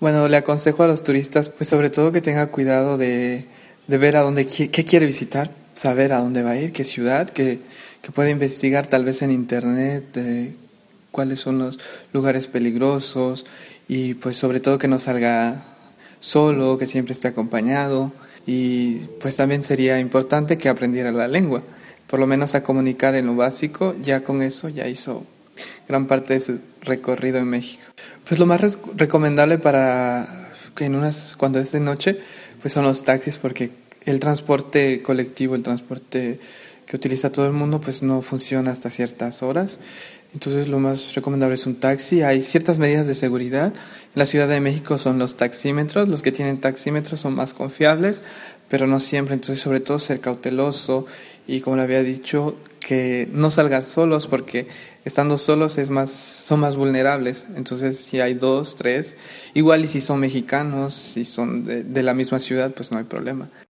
Bueno, le aconsejo a los turistas, pues sobre todo que tenga cuidado de ver a dónde, qué quiere visitar, saber a dónde va a ir, qué ciudad, que pueda investigar tal vez en internet cuáles son los lugares peligrosos y pues sobre todo que no salga solo, que siempre esté acompañado y pues también sería importante que aprendiera la lengua, por lo menos a comunicar en lo básico, ya con eso ya hizo gran parte de su recorrido en México. Pues lo más recomendable para que cuando es de noche, pues son los taxis porque el transporte colectivo, el transporte que utiliza todo el mundo, pues no funciona hasta ciertas horas. Entonces lo más recomendable es un taxi. Hay ciertas medidas de seguridad. En la Ciudad de México son los taxímetros. Los que tienen taxímetros son más confiables, pero no siempre. Entonces sobre todo ser cauteloso y como le había dicho, que no salgan solos porque estando solos son más vulnerables. Entonces si hay dos, tres, igual y si son mexicanos, si son de la misma ciudad, pues no hay problema.